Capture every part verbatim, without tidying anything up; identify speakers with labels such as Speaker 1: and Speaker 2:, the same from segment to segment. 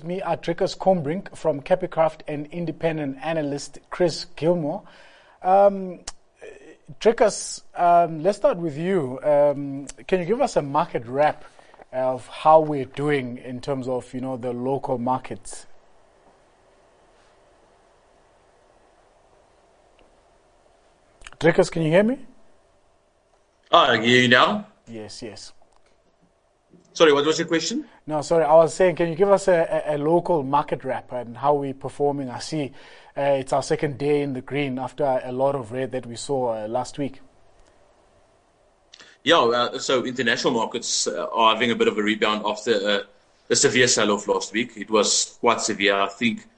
Speaker 1: me are Dricus Combrink from Capicraft and independent analyst Chris Gilmore. Um, Dricus, um, let's start with you. Um, can you give us a market wrap of how we're doing in terms of, you know, the local markets? Dricus, can you hear me?
Speaker 2: Oh, I hear you now.
Speaker 1: Yes, yes.
Speaker 2: Sorry, what was your question?
Speaker 1: No, sorry, I was saying, can you give us a, a, a local market wrap and how we're performing? I see uh, it's our second day in the green after a lot of red that we saw uh, last week.
Speaker 2: Yeah, uh, so international markets uh, are having a bit of a rebound after uh, a severe sell-off last week. It was quite severe. I think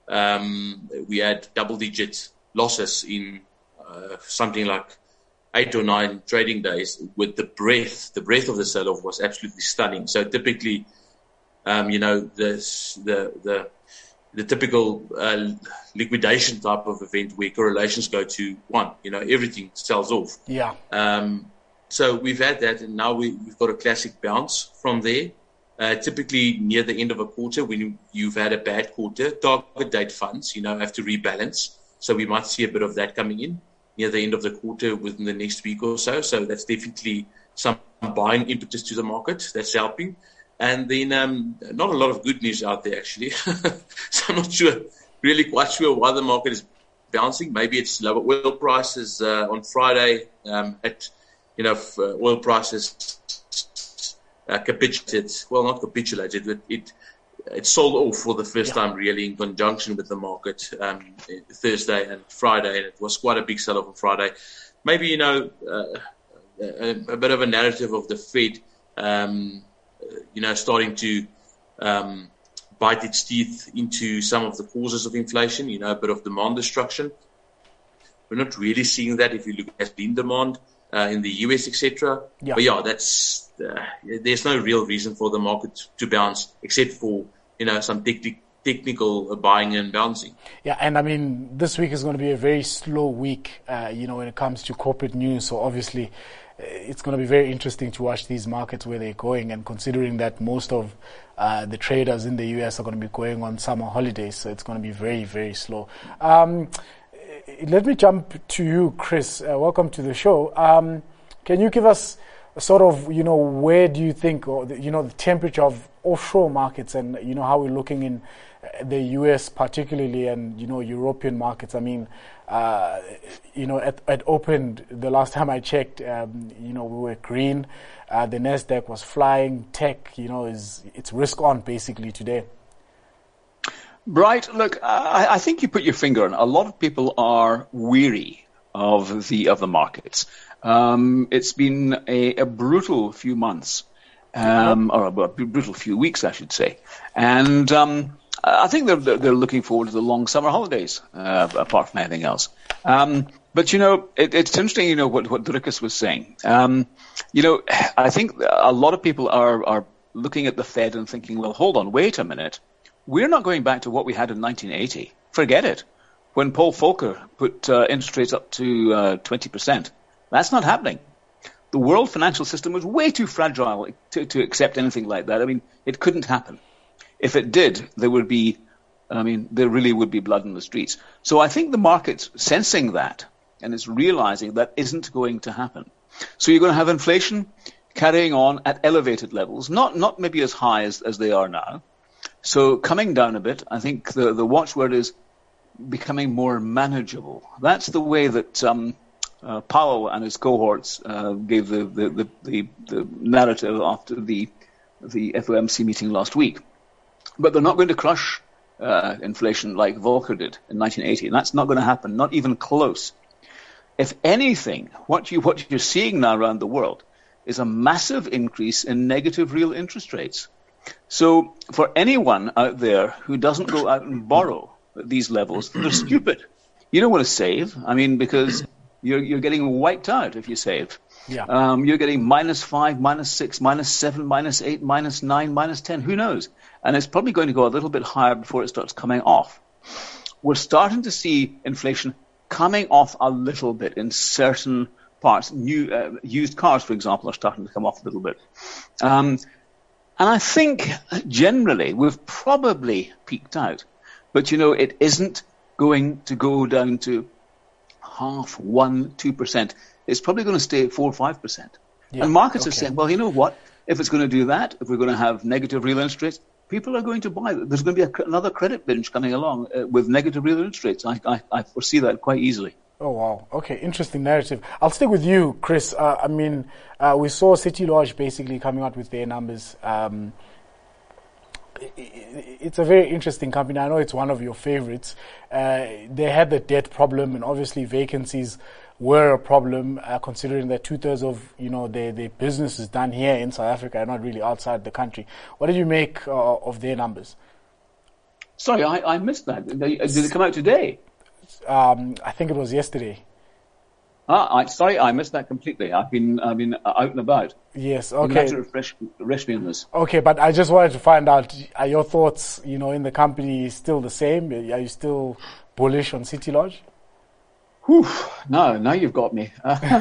Speaker 2: um, we had double-digit losses in uh, something like eight or nine trading days. With the breadth, the breadth of the sell-off was absolutely stunning. So typically, um, you know, this, the the the typical uh, liquidation type of event where correlations go to one. You know, everything sells off.
Speaker 1: Yeah.
Speaker 2: Um, so we've had that, and now we, we've got a classic bounce from there. Uh, typically, near the end of a quarter, when you, you've had a bad quarter, target date funds, you know, have to rebalance. So we might see a bit of that coming in near the end of the quarter within the next week or so. So that's definitely some buying impetus to the market. That's helping. And then um, not a lot of good news out there, actually. So I'm not sure, really quite sure why the market is bouncing. Maybe it's lower oil prices uh, on Friday um, at, you know, if, uh, oil prices uh, capitulated. Well, not capitulated, but it it sold off for the first yeah. time really in conjunction with the market um, Thursday and Friday, and it was quite a big sell-off on Friday. Maybe, you know, uh, a, a bit of a narrative of the Fed, um, you know, starting to um, bite its teeth into some of the causes of inflation, you know, a bit of demand destruction. We're not really seeing that if you look at in demand uh, in the U S, et cetera. Yeah. But yeah, that's uh, there's no real reason for the market to bounce except for, you know, some techni- technical buying and bouncing.
Speaker 1: Yeah, and I mean, this week is going to be a very slow week, uh, you know, when it comes to corporate news. So obviously, uh, it's going to be very interesting to watch these markets where they're going, and considering that most of uh, the traders in the U S are going to be going on summer holidays, so it's going to be very, very slow. Um, let me jump to you, Chris. Uh, welcome to the show. Um, can you give us sort of, you know, where do you think, or the, you know, the temperature of offshore markets, and you know how we're looking in the U S particularly, and you know European markets? I mean, uh, you know, at, at opened the last time I checked, um, you know, we were green. Uh, the Nasdaq was flying. Tech, you know, is it's risk on basically today.
Speaker 3: Bright, look, I, I think you put your finger on. A lot of people are weary of the of the markets. Um, it's been a, a brutal few months, um, or a, a brutal few weeks, I should say. And um, I think they're they're looking forward to the long summer holidays, uh, apart from anything else. Um, but you know, it, it's interesting. You know what what Dricus was saying. Um, you know, I think a lot of people are are looking at the Fed and thinking, well, hold on, wait a minute. We're not going back to what we had in nineteen eighty. Forget it. When Paul Volcker put uh, interest rates up to uh, twenty percent. That's not happening. The world financial system was way too fragile to, to accept anything like that. I mean, it couldn't happen. If it did, there would be, I mean, there really would be blood in the streets. So I think the market's sensing that, and it's realizing that isn't going to happen. So you're going to have inflation carrying on at elevated levels, not not maybe as high as, as they are now. So coming down a bit, I think the, the watchword is becoming more manageable. That's the way that um, uh, Powell and his cohorts uh, gave the, the, the, the, the narrative after the, the F O M C meeting last week. But they're not going to crush uh, inflation like Volcker did in nineteen eighty. And that's not going to happen, not even close. If anything, what, you, what you're seeing now around the world is a massive increase in negative real interest rates. So for anyone out there who doesn't go out and borrow at these levels, they're stupid. You don't want to save. I mean, because you're you're getting wiped out if you save.
Speaker 1: Yeah.
Speaker 3: Um, you're getting minus five, minus six, minus seven, minus eight, minus nine, minus ten. Who knows? And it's probably going to go a little bit higher before it starts coming off. We're starting to see inflation coming off a little bit in certain parts. New uh, used cars, for example, are starting to come off a little bit. Um, And I think generally we've probably peaked out. But, you know, it isn't going to go down to half, one, two percent. It's probably going to stay at four or five percent. Yeah, and markets okay. are saying, well, you know what? If it's going to do that, if we're going to have negative real interest rates, people are going to buy. There's going to be a, another credit binge coming along uh, with negative real interest rates. I, I, I foresee that quite easily.
Speaker 1: Oh, wow. Okay, interesting narrative. I'll stick with you, Chris. Uh, I mean, uh, we saw City Lodge basically coming out with their numbers. Um, it, it, it's a very interesting company. I know it's one of your favorites. Uh, they had the debt problem, and obviously vacancies were a problem, uh, considering that two-thirds of, you know, their, their business is done here in South Africa and not really outside the country. What did you make uh, of their numbers?
Speaker 3: Sorry, I, I missed that. Did they, did it come out today?
Speaker 1: Um, I think it was yesterday.
Speaker 3: Ah, I, sorry, I missed that completely. I've been, I've been out and about.
Speaker 1: Yes, okay.
Speaker 3: You have to refresh, refresh me on this.
Speaker 1: Okay, but I just wanted to find out: are your thoughts, you know, in the company still the same? Are you still bullish on City Lodge?
Speaker 3: Whew, no, now you've got me.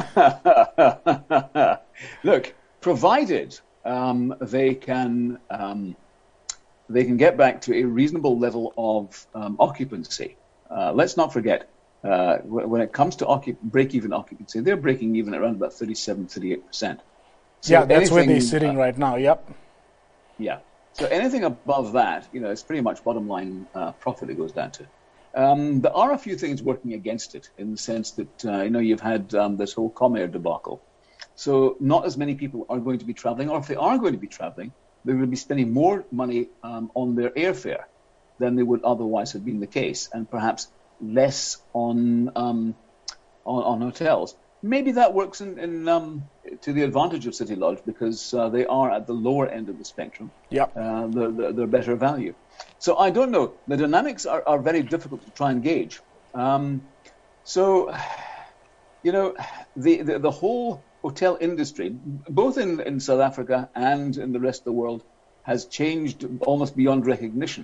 Speaker 3: Look, provided um, they can, um, they can get back to a reasonable level of um, occupancy. Uh, let's not forget, uh, when it comes to occup- break-even occupancy, they're breaking even around about thirty-seven, thirty-eight percent. So
Speaker 1: yeah, that's where they're sitting uh, right now, yep.
Speaker 3: Yeah. So anything above that, you know, it's pretty much bottom line uh, profit it goes down to. Um, there are a few things working against it in the sense that, uh, you know, you've had um, this whole Comair debacle. So not as many people are going to be traveling, or if they are going to be traveling, they're going to be spending more money um, on their airfare than they would otherwise have been the case, and perhaps less on um, on, on hotels. Maybe that works in, in um, to the advantage of City Lodge because uh, they are at the lower end of the spectrum.
Speaker 1: Yep.
Speaker 3: Uh, they're, they're, they're better value. So I don't know. The dynamics are, are very difficult to try and gauge. Um, so, you know, the, the, the whole hotel industry, both in, in South Africa and in the rest of the world, has changed almost beyond recognition.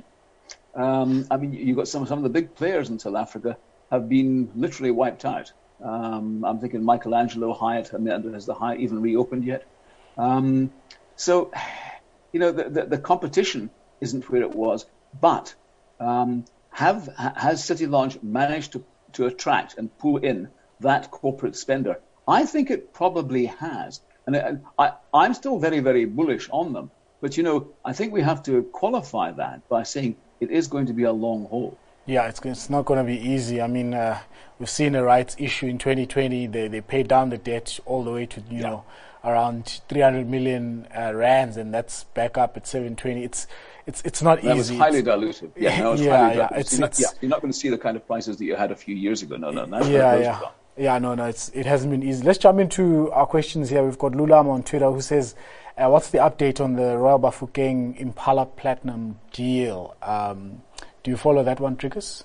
Speaker 3: Um, I mean, you've got some, some of the big players in South Africa have been literally wiped out. Um, I'm thinking Michelangelo, Hyatt, I mean, has the Hyatt even reopened yet? Um, so, you know, the, the, the competition isn't where it was. But um, have has City Lodge managed to, to attract and pull in that corporate spender? I think it probably has. And I, I, I'm still very, very bullish on them. But, you know, I think we have to qualify that by saying it is going to be a long haul.
Speaker 1: Yeah, it's it's not going to be easy. I mean, uh, we've seen a rights issue in twenty twenty. They they paid down the debt all the way to, you yeah. know, around three hundred million uh, rands, and that's back up at seven twenty. It's it's it's not
Speaker 3: that
Speaker 1: easy.
Speaker 3: That was highly dilutive. Yeah, no, it's
Speaker 1: yeah,
Speaker 3: highly
Speaker 1: yeah.
Speaker 3: dilutive.
Speaker 1: It's,
Speaker 3: you're,
Speaker 1: it's,
Speaker 3: not, yeah, you're not going to see the kind of prices that you had a few years ago. No, no, no.
Speaker 1: Yeah, yeah. Yeah, no, no, it's, it hasn't been easy. Let's jump into our questions here. We've got Lulam on Twitter who says, uh, what's the update on the Royal Bafokeng Impala Platinum deal? Um, do you follow that one, Trickus?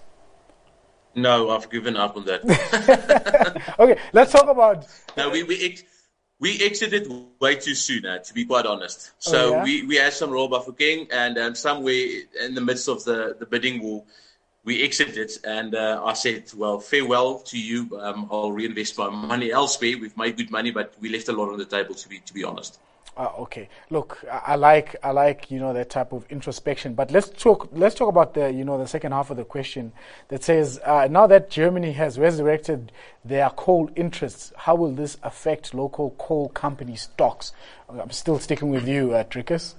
Speaker 2: No, I've given up on that.
Speaker 1: Okay, let's talk about...
Speaker 2: No, we we, ex- we exited way too soon, uh, to be quite honest. So
Speaker 1: oh, yeah?
Speaker 2: we, we had some Royal Bafokeng, and um, somewhere in the midst of the, the bidding war, we exited, and uh, I said, well, farewell to you. Um, I'll reinvest my money elsewhere. We've made good money, but we left a lot on the table, to be to be honest.
Speaker 1: Uh, okay. Look, I, I like I like you know that type of introspection. But let's talk let's talk about the you know the second half of the question that says uh, now that Germany has resurrected their coal interests, how will this affect local coal company stocks? I'm still sticking with you, uh, Trickus.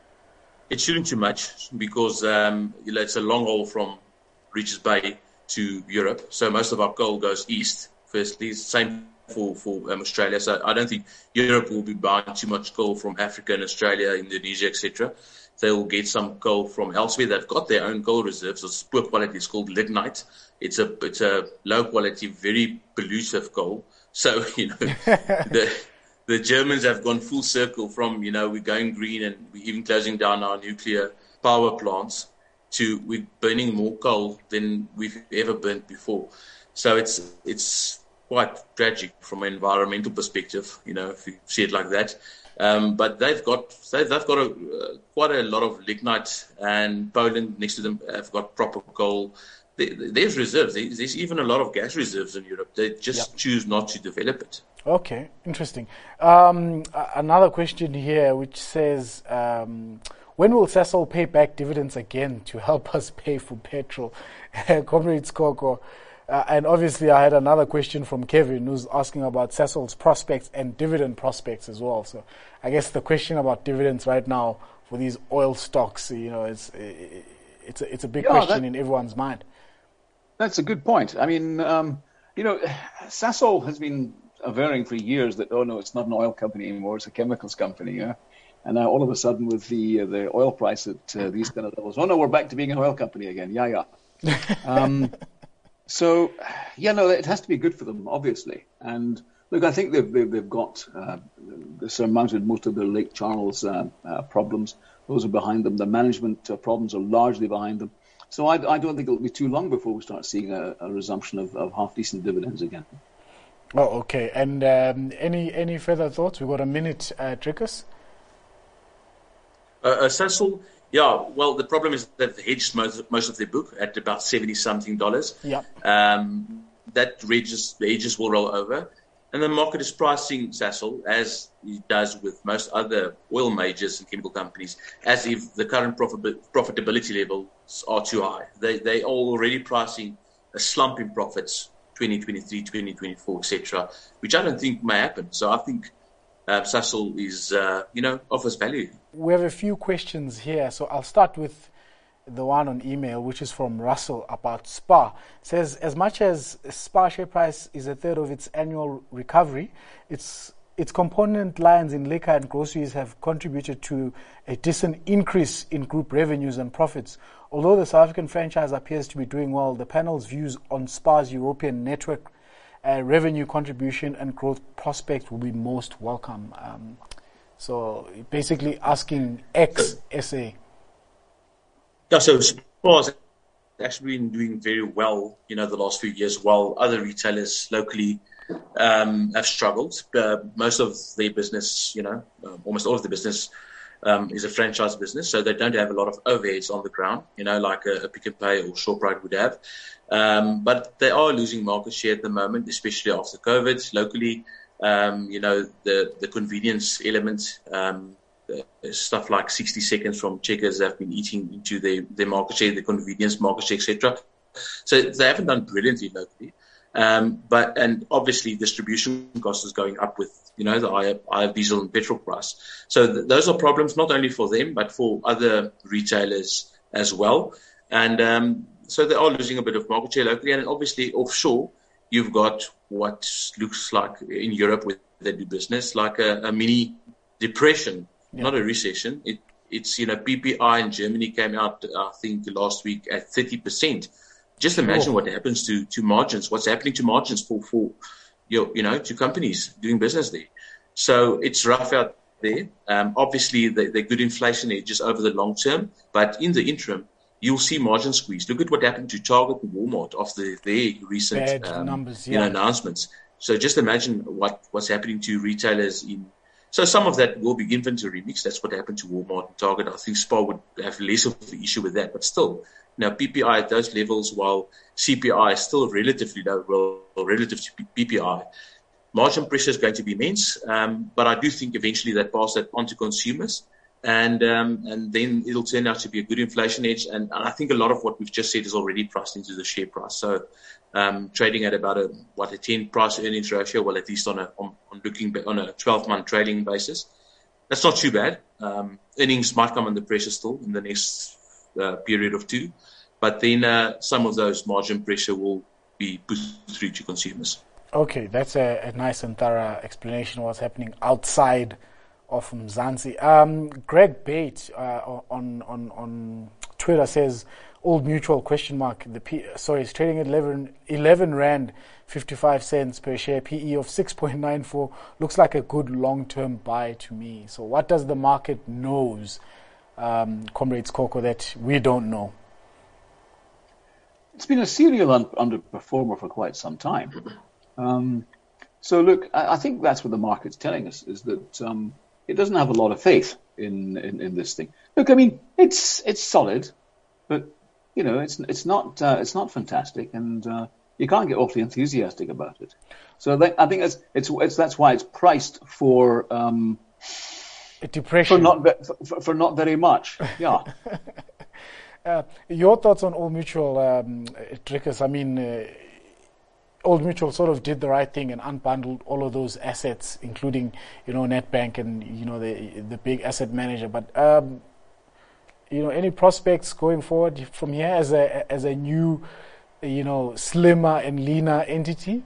Speaker 2: It shouldn't too much because um, you know, it's a long haul from Richards Bay to Europe. So most of our coal goes east. Firstly, same for, for um, Australia. So I don't think Europe will be buying too much coal from Africa and Australia, Indonesia, et cetera. They will get some coal from elsewhere. They've got their own coal reserves. It's poor quality. It's called lignite. It's a it's a low quality, very pollutive coal. So you know the the Germans have gone full circle from you know we're going green and we're even closing down our nuclear power plants to we're burning more coal than we've ever burnt before. So it's it's quite tragic from an environmental perspective, you know, if you see it like that. Um, but they've got they've, they've got a, uh, quite a lot of lignite, and Poland next to them have got proper coal. There, there's reserves. There's even a lot of gas reserves in Europe. They just yep. choose not to develop it.
Speaker 1: Okay, interesting. Um, another question here which says, um, when will Sasol pay back dividends again to help us pay for petrol? Comrade Skoko. Uh, and obviously I had another question from Kevin who's asking about Sasol's prospects and dividend prospects as well. So I guess the question about dividends right now for these oil stocks, you know, it's it's a, it's a big yeah, question that, in everyone's mind.
Speaker 3: That's a good point. I mean, um, you know, Sasol has been averring for years that, oh no, it's not an oil company anymore, it's a chemicals company. Yeah? And now all of a sudden with the uh, the oil price at uh, these kind of levels, oh no, we're back to being an oil company again. Yeah, yeah. Um, so, yeah, no, it has to be good for them, obviously. And look, I think they've, they've, they've got uh, surmounted most of their Lake Charles uh, uh, problems. Those are behind them. The management uh, problems are largely behind them. So I, I don't think it'll be too long before we start seeing a, a resumption of, of half-decent dividends again.
Speaker 1: Oh, okay. And um, any any further thoughts? We've got a minute, uh, Trickus.
Speaker 2: Uh, uh, Sasol, yeah, well, the problem is that they hedged most, most of their book at about seventy-something dollars.
Speaker 1: Yeah.
Speaker 2: Um, that hedges, the hedges will roll over. And the market is pricing Sasol, as it does with most other oil majors and chemical companies, as if the current profit, profitability levels are too high. They they are already pricing a slump in profits, twenty twenty-three, twenty twenty-four, et cetera, which I don't think may happen. So I think uh, Sasol is, uh, you know, offers value.
Speaker 1: We have a few questions here, so I'll start with the one on email, which is from Russell about SPAR. It says, as much as SPAR share price is a third of its annual recovery, its its component lines in liquor and groceries have contributed to a decent increase in group revenues and profits. Although the South African franchise appears to be doing well, the panel's views on SPAR's European network uh, revenue contribution and growth prospects will be most welcome. Um, so basically asking ex-S A.
Speaker 2: Yeah, so SPAR's actually been doing very well, you know, the last few years, while other retailers locally um, have struggled. Uh, most of their business, you know, uh, almost all of the business um, is a franchise business, so they don't have a lot of overheads on the ground, you know, like a, a Pick n Pay or Shoprite would have. Um, but they are losing market share at the moment, especially after COVID. Locally, um, you know, the, the convenience element, um, stuff like sixty seconds from Checkers have been eating into their, their market share, the convenience market share, et cetera. So they haven't done brilliantly locally. Um, but, and obviously distribution cost is going up with, you know, the higher, higher diesel and petrol price. So th- those are problems not only for them, but for other retailers as well. And, um, so they are losing a bit of market share locally. And obviously offshore, you've got what looks like in Europe where they do business, like a, a mini depression. Yeah. Not a recession. It, it's, you know, P P I in Germany came out, I think, last week at thirty percent. Just imagine sure. what happens to, to margins, what's happening to margins for, for your, you know, to companies doing business there. So it's rough out there. Um, obviously, they, they're good inflation hedges over the long term, but in the interim, you'll see margin squeeze. Look at what happened to Target and Walmart after their recent um, numbers, yeah. you know, announcements. So just imagine what, what's happening to retailers in. So some of that will be inventory mix. That's what happened to Walmart and Target. I think SPAR would have less of the issue with that. But still, you know, P P I at those levels, while C P I is still relatively low, well, relative to P P I, margin pressure is going to be immense. Um, but I do think eventually that pass that on to consumers. And um, and then it'll turn out to be a good inflation edge. And, and I think a lot of what we've just said is already priced into the share price. So um, trading at about a what a ten price earnings ratio, well, at least on a on, on looking on a twelve month trading basis, that's not too bad. Um, earnings might come under pressure still in the next uh, period of two, but then uh, some of those margin pressure will be put through to consumers.
Speaker 1: Okay, that's a, a nice and thorough explanation of what's happening outside of Mzansi. Um, Greg Bate uh, on on on Twitter says, Old Mutual question mark. The P, sorry, it's trading at eleven, eleven rand fifty-five cents per share. P E of six point nine four looks like a good long-term buy to me. So, what does the market knows, um, Comrades Coco, that we don't know?
Speaker 3: It's been a serial un- underperformer for quite some time. Um, so, look, I, I think that's what the market's telling us is that. Um, It doesn't have a lot of faith in, in, in this thing. Look, I mean, it's it's solid, but you know, it's it's not uh, it's not fantastic. And uh, you can't get awfully enthusiastic about it. So they, I think it's, it's it's that's why it's priced for um,
Speaker 1: depression
Speaker 3: for not for, for not very much. Yeah.
Speaker 1: uh, your thoughts on Old Mutual, um, Dricus? I mean, uh, Old Mutual sort of did the right thing and unbundled all of those assets, including, you know, Nedbank and, you know, the the big asset manager. But um, you know, any prospects going forward from here as a as a new, you know, slimmer and leaner entity?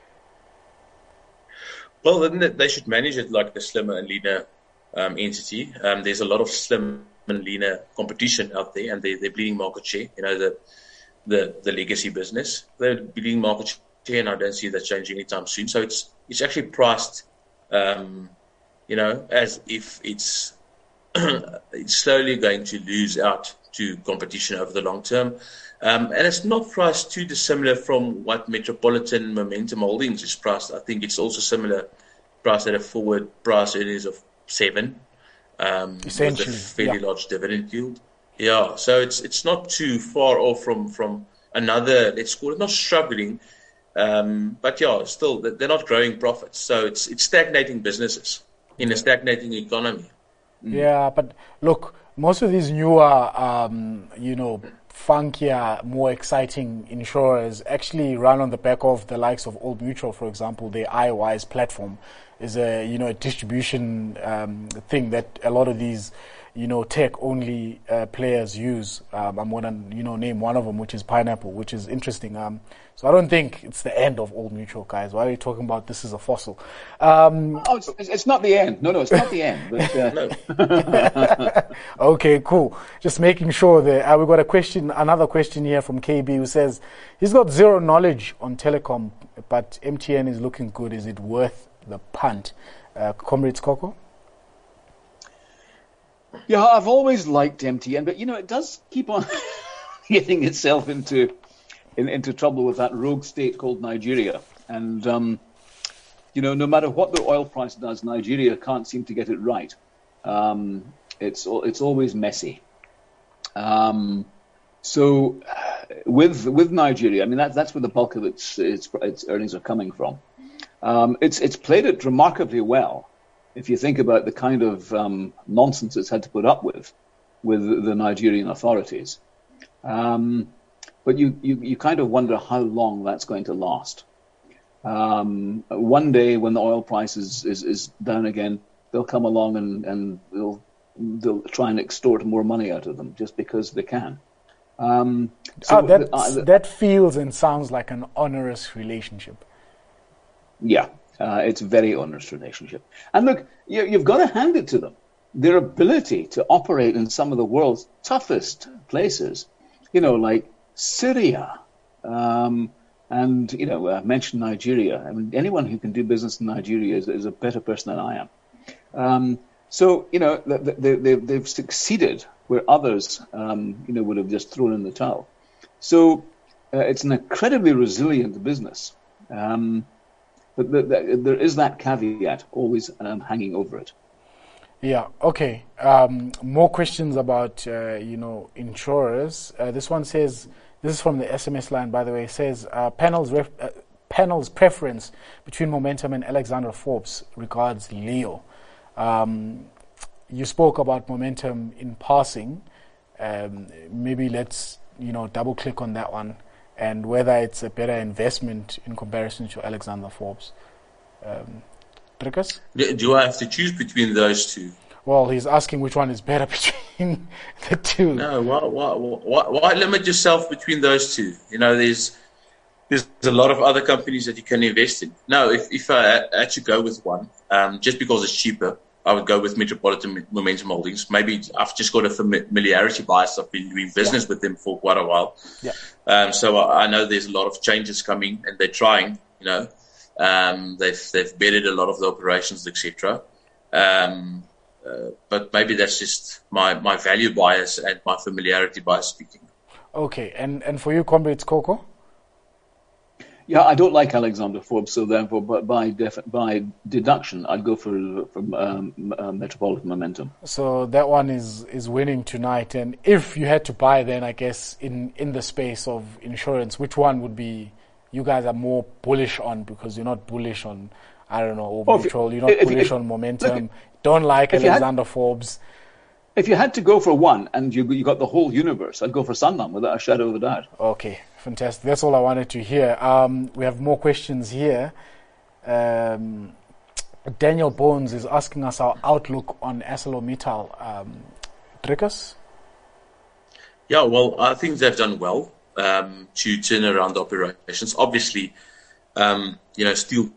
Speaker 2: Well, then they should manage it like a slimmer and leaner um, entity. Um, there's a lot of slim and leaner competition out there, and they, they're bleeding market share. You know, the the the legacy business, they're bleeding market share. And I don't see that changing anytime soon. So it's it's actually priced, um, you know, as if it's it's slowly going to lose out to competition over the long term. Um, and it's not priced too dissimilar from what Metropolitan Momentum Holdings is priced. I think it's also similar, priced at a forward price earnings of seven, um, with a fairly yeah. large dividend yield. Yeah, so it's it's not too far off from from another. Let's call it not struggling. Um, but yeah, still, they're not growing profits. So it's it's stagnating businesses in a stagnating economy.
Speaker 1: Mm. Yeah, but look, most of these newer, um, you know, funkier, more exciting insurers actually run on the back of the likes of Old Mutual, for example. Their iWise platform is a, you know, a distribution um, thing that a lot of these, you know, tech-only uh, players use. Um, I'm going to, you know, name one of them, which is Pineapple, which is interesting. Um, so I don't think it's the end of Old Mutual, guys. Why are you talking about this is a fossil? Um,
Speaker 3: oh, it's, it's not the end. No, no, it's not the end.
Speaker 1: But, uh... Okay, cool. Just making sure that uh, we've got a question, another question here from K B who says he's got zero knowledge on telecom, but M T N is looking good. Is it worth the punt? Uh, Comrades Coco?
Speaker 3: Yeah, I've always liked M T N, but, you know, it does keep on getting itself into in, into trouble with that rogue state called Nigeria. And, um, you know, no matter what the oil price does, Nigeria can't seem to get it right. Um, it's it's always messy. Um, so with with Nigeria, I mean, that, that's where the bulk of its, its, its earnings are coming from. Um, it's it's played it remarkably well. If you think about the kind of um, nonsense it's had to put up with, with the Nigerian authorities. Um, but you, you, you kind of wonder how long that's going to last. Um, one day when the oil price is, is, is down again, they'll come along and, and they'll, they'll try and extort more money out of them just because they can. Um,
Speaker 1: so oh, that, uh, that feels and sounds like an onerous relationship.
Speaker 3: Yeah. Uh, it's a very onerous relationship. And look, you, you've got to hand it to them. Their ability to operate in some of the world's toughest places, you know, like Syria, um, and, you know, uh, mention Nigeria. I mean, anyone who can do business in Nigeria is, is a better person than I am. Um, so, you know, they, they, they've succeeded where others, um, you know, would have just thrown in the towel. So uh, it's an incredibly resilient business. Um But the, the, there is that caveat always um, hanging over it.
Speaker 1: Yeah, okay. Um, more questions about, uh, you know, insurers. Uh, this one says, this is from the S M S line, by the way, it says, uh, panel's, ref, uh, panel's preference between Momentum and Alexander Forbes regards Leo. Um, you spoke about Momentum in passing. Um, maybe let's, you know, double click on that one. And whether it's a better investment in comparison to Alexander Forbes. Um, Dricus?
Speaker 2: Do I have to choose between those two?
Speaker 1: Well, he's asking which one is better between the two.
Speaker 2: No, why, why, why, why limit yourself between those two? You know, there's there's a lot of other companies that you can invest in. No, if, if I had to go with one, um, just because it's cheaper, I would go with Metropolitan Momentum Holdings. Maybe I've just got a familiarity bias. I've been doing business yeah. with them for quite a while.
Speaker 1: Yeah.
Speaker 2: Um, so I know there's a lot of changes coming, and they're trying. You know, um, they've they've bedded a lot of the operations, et cetera. Um, uh, but maybe that's just my, my value bias and my familiarity bias speaking.
Speaker 1: Okay, and and for you, Comrades Coco?
Speaker 3: Yeah, I don't like Alexander Forbes, so therefore, but by def- by deduction, I'd go for, for um, uh, Metropolitan Momentum.
Speaker 1: So that one is, is winning tonight. And if you had to buy, then I guess in, in the space of insurance, which one would be you guys are more bullish on, because you're not bullish on, I don't know,
Speaker 3: Oh, if you-
Speaker 1: Orbitrol, you're not
Speaker 3: if-
Speaker 1: bullish
Speaker 3: if-
Speaker 1: on momentum,
Speaker 3: look,
Speaker 1: don't like
Speaker 3: if you had-
Speaker 1: Alexander Forbes.
Speaker 3: If you had to go for one and you you got the whole universe, I'd go for Sanlam without a shadow of a doubt.
Speaker 1: Okay, fantastic. That's all I wanted to hear. Um, we have more questions here. Um, Daniel Bones is asking us our outlook on ArcelorMittal. Um, Driekus?
Speaker 2: Yeah, well, I think they've done well um, to turn around the operations. Obviously, um, you know, steel.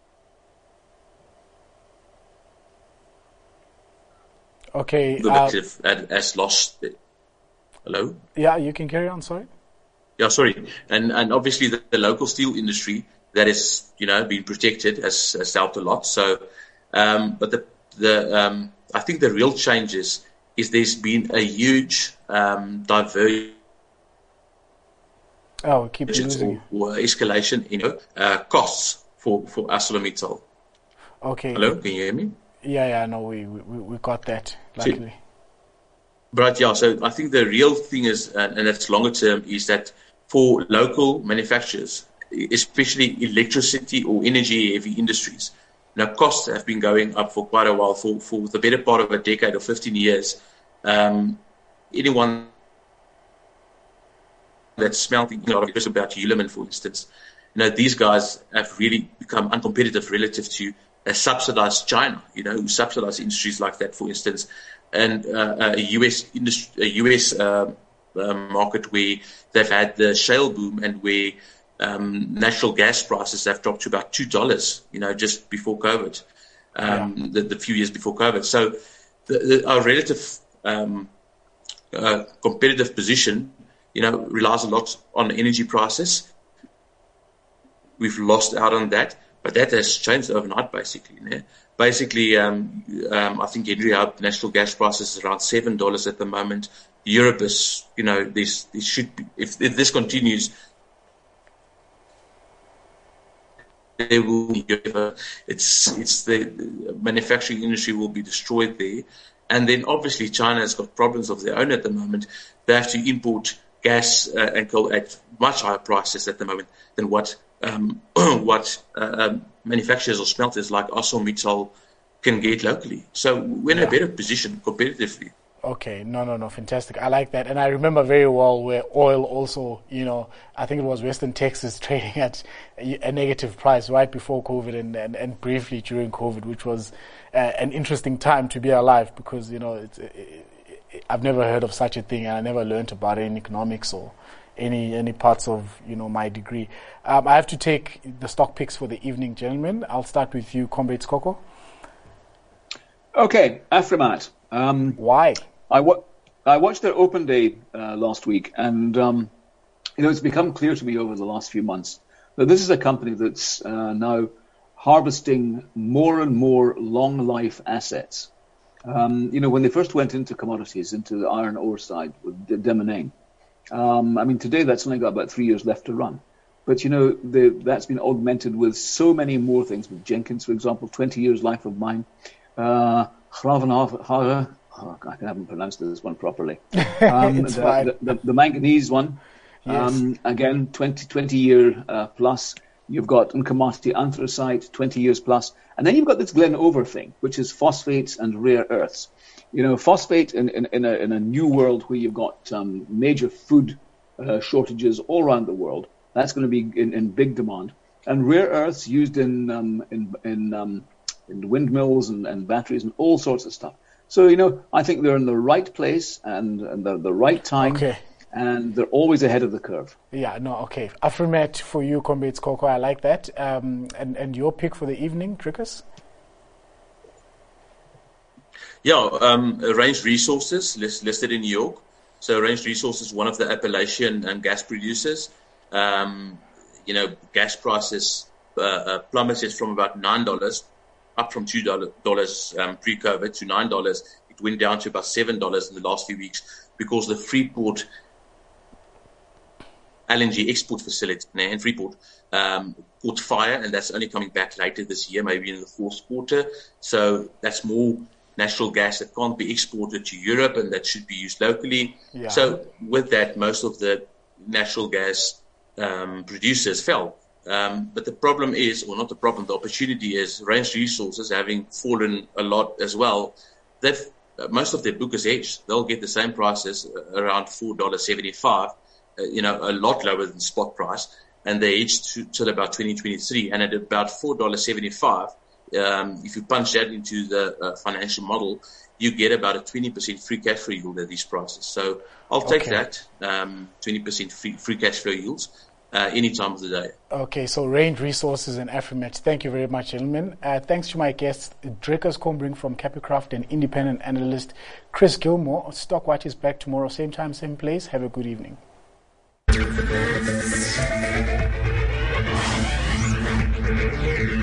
Speaker 1: Okay.
Speaker 2: The
Speaker 1: Uh,
Speaker 2: uh, has lost. The, hello.
Speaker 1: yeah, you can carry on. Sorry.
Speaker 2: Yeah, sorry, and and obviously the, the local steel industry that is, you know, been protected has, has helped a lot. So, um, but the the um, I think the real changes is there's been a huge um, divergence
Speaker 1: Oh, we keep losing
Speaker 2: or, or escalation in, you know, uh, costs for for ArcelorMittal.
Speaker 1: you. Okay.
Speaker 2: Hello, can you hear me?
Speaker 1: Yeah, yeah, no, we we, we got that, luckily.
Speaker 2: But yeah, so I think the real thing is, and, and that's longer term, is that for local manufacturers, especially electricity or energy heavy industries, you know, costs have been going up for quite a while, for, for the better part of a decade or fifteen years. Um, anyone that's smelting, you know, just about Hulamin, for instance, you know, these guys have really become uncompetitive relative to a subsidized China, you know, who subsidize industries like that, for instance, and uh, a U S industry, a U S uh, uh, market where they've had the shale boom and where um, natural gas prices have dropped to about two dollars, you know, just before COVID, um, yeah. the, the few years before COVID. So the, the, our relative um, uh, competitive position, you know, relies a lot on energy prices. We've lost out on that, but that has changed overnight, basically. You know? Basically, um, um, I think Henry Hub natural gas prices is around seven dollars at the moment. Europe is, you know, this, this should be, if, if this continues, there will be, it's, it's the, the manufacturing industry will be destroyed there. And then obviously China has got problems of their own at the moment. They have to import gas uh, and coal at much higher prices at the moment than what um, what uh, um, manufacturers or smelters like ArcelorMittal can get locally. So we're in yeah. a better position competitively.
Speaker 1: Okay, no, no, no, fantastic. I like that. And I remember very well where oil also, you know, I think it was Western Texas trading at a negative price right before COVID and, and, and briefly during COVID, which was uh, an interesting time to be alive because, you know, it's, it, it, I've never heard of such a thing and I never learned about it in economics or any any parts of, you know, my degree. Um, I have to take the stock picks for the evening, gentlemen. I'll start with you, Comrade Skoko.
Speaker 3: Okay, Afrimat. Um,
Speaker 1: Why?
Speaker 3: I, wa- I watched their open day uh, last week, and um, you know, it's become clear to me over the last few months that this is a company that's uh, now harvesting more and more long life assets. Um, you know, when they first went into commodities, into the iron ore side with Demonane, um, I mean, today that's only got about three years left to run. But, you know, the, that's been augmented with so many more things. With Jenkins, for example, twenty years life of mine. Uh, Gravenhagen, oh, I haven't pronounced this one properly. Um,
Speaker 1: it's
Speaker 3: the,
Speaker 1: fine.
Speaker 3: The, the, the manganese one,
Speaker 1: yes.
Speaker 3: um, again, twenty, twenty year uh, plus. You've got Nkomati anthracite, twenty years plus. And then you've got this Glenover thing, which is phosphates and rare earths. You know, phosphate in, in, in, a, in a new world where you've got um, major food uh, shortages all around the world, that's going to be in, in big demand. And rare earths used in um, in, in, um, in windmills and, and batteries and all sorts of stuff. So, you know, I think they're in the right place and, and the, the right time.
Speaker 1: Okay.
Speaker 3: And they're always ahead of the curve.
Speaker 1: Yeah, no, okay. Afrimat for you, Comrade Skoko, I like that. Um, and, and your pick for the evening, Driekus?
Speaker 2: Yeah, um, Range Resources, list, listed in New York. So Range Resources, one of the Appalachian um, gas producers. Um, you know, gas prices uh, uh, plummeted from about nine dollars, up from two dollars um, pre-COVID to nine dollars. It went down to about seven dollars in the last few weeks because the Freeport L N G export facility in Freeport um, caught fire, and that's only coming back later this year, maybe in the fourth quarter. So that's more natural gas that can't be exported to Europe and that should be used locally.
Speaker 1: Yeah.
Speaker 2: So with that, most of the natural gas um, producers fell. Um, but the problem is, or not the problem, the opportunity is Range Resources having fallen a lot as well. They've, uh, most of their book is hedged. They'll get the same prices uh, around four dollars seventy-five, uh, you know, a lot lower than spot price. And they hedged to, till about twenty twenty-three. And at about four dollars seventy-five, um, if you punch that into the uh, financial model, you get about a twenty percent free cash flow yield at these prices. So I'll take
Speaker 1: Okay.
Speaker 2: that, um, twenty percent free, free cash flow yields. Uh, any time of the day.
Speaker 1: Okay, so Range Resources and Afrimet. Thank you very much, gentlemen. Uh, thanks to my guests, Drakus Combring from Capicraft and independent analyst Chris Gilmore. Stockwatch is back tomorrow, same time, same place. Have a good evening.
Speaker 4: Thank you.